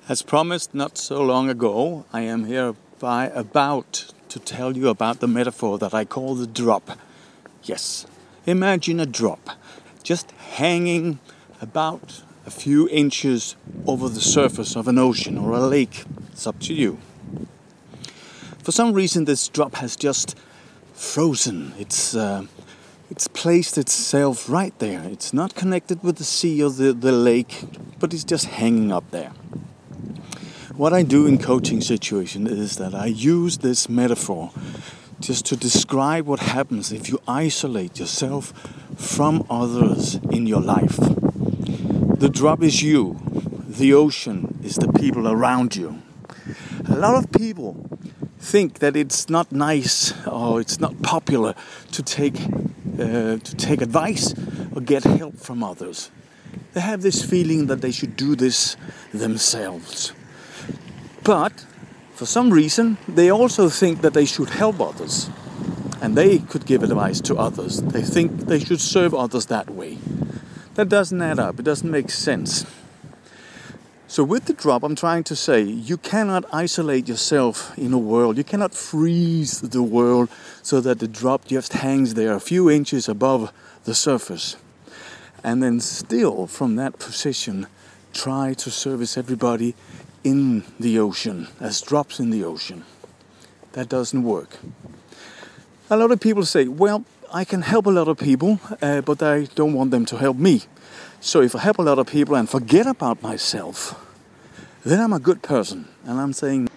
As promised not so long ago, I am hereby about to tell you about the metaphor that I call the drop. Yes, imagine a drop just hanging about a few inches over the surface of an ocean or a lake. It's up to you. For some reason, this drop has just frozen. It's placed itself right there. It's not connected with the sea or the lake, but it's just hanging up there. What I do in coaching situations is that I use this metaphor just to describe what happens if you isolate yourself from others in your life. The drop is you. The ocean is the people around you. A lot of people think that it's not nice or it's not popular to take advice or get help from others. They have this feeling that they should do this themselves. But for some reason, they also think that they should help others. And they could give advice to others. They think they should serve others that way. That doesn't add up. It doesn't make sense. So with the drop, I'm trying to say, you cannot isolate yourself in a world. You cannot freeze the world so that the drop just hangs there a few inches above the surface. And then still, from that position, try to service everybody in the ocean, as drops in the ocean. That doesn't work. A lot of people say, well, I can help a lot of people, but I don't want them to help me. So if I help a lot of people and forget about myself, then I'm a good person. And I'm saying